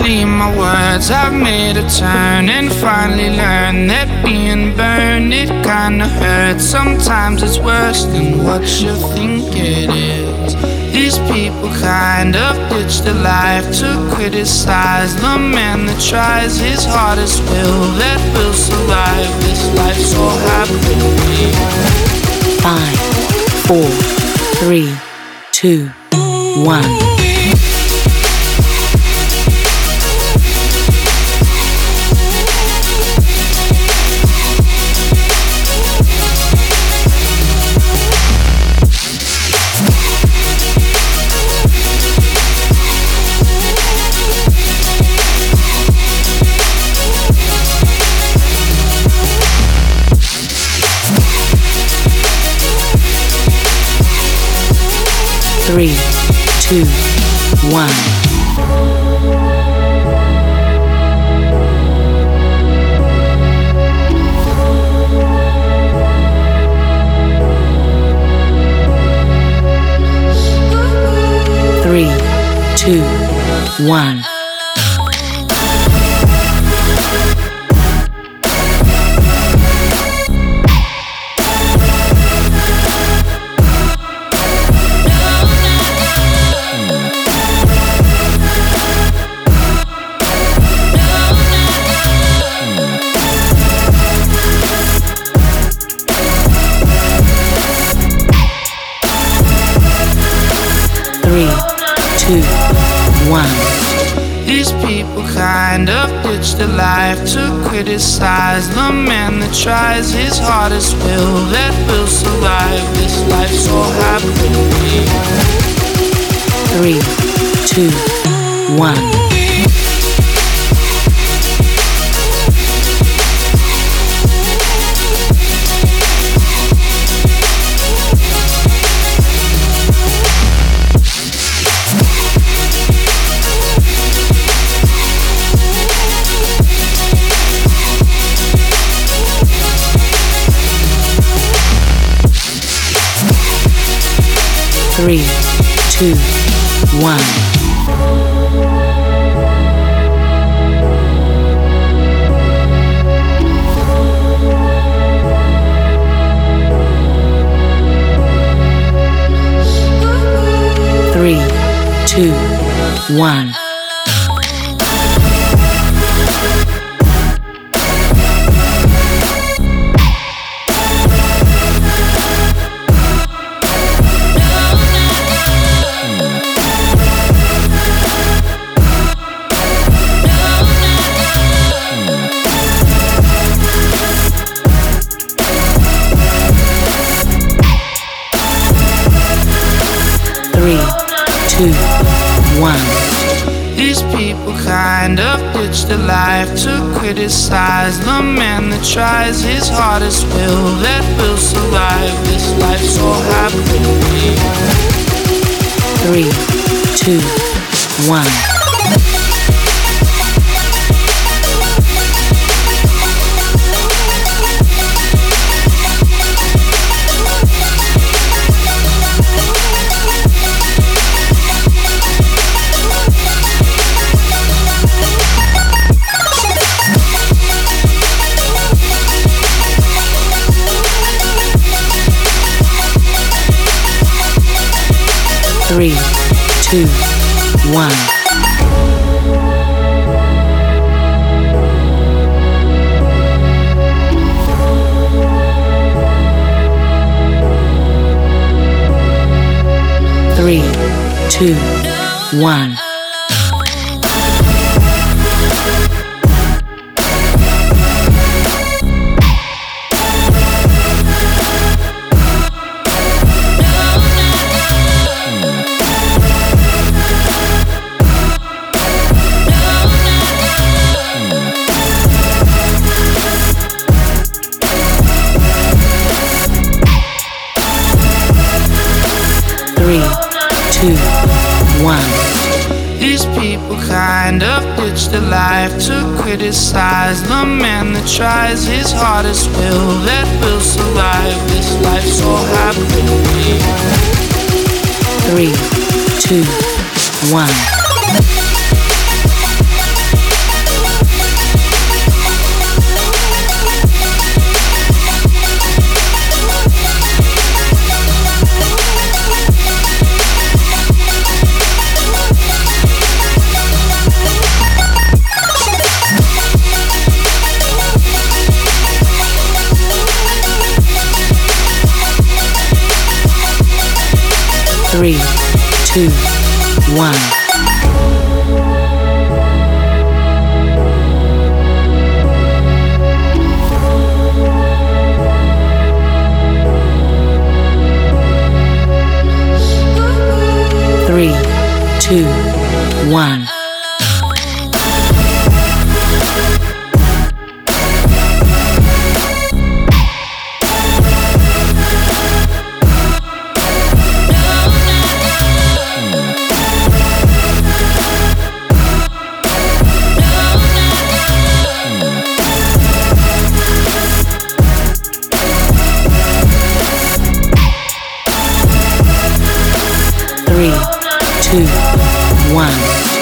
Eventually my words have made a turn, and finally learned that being burned, it kinda hurts. Sometimes it's worse than what you think it is. These people kind of ditch their life to criticize the man that tries his hardest will, that will survive this life so happy. 5, 4, 3, 2, 1. 3, 2, 1. 3, 2, 1. 3, 2, 1. These people kind of ditch their life to criticize the man that tries his hardest will, that will survive this life so happily. 3, 2, 1. 3, 2, 1. 3, 2, 1. 3, 2, 1. These people kind of ditch their life to criticize the man that tries his hardest will, that will survive this life so happily. 3, 2, 1. 3, 2, 1. 3, 2, 1. 3, 2, 1. These people kind of ditch their life to criticize the man that tries his hardest will, that will survive this life so happily. 3, 2, 1. 2, 1. 3, 2, 1. 3, 2, 1.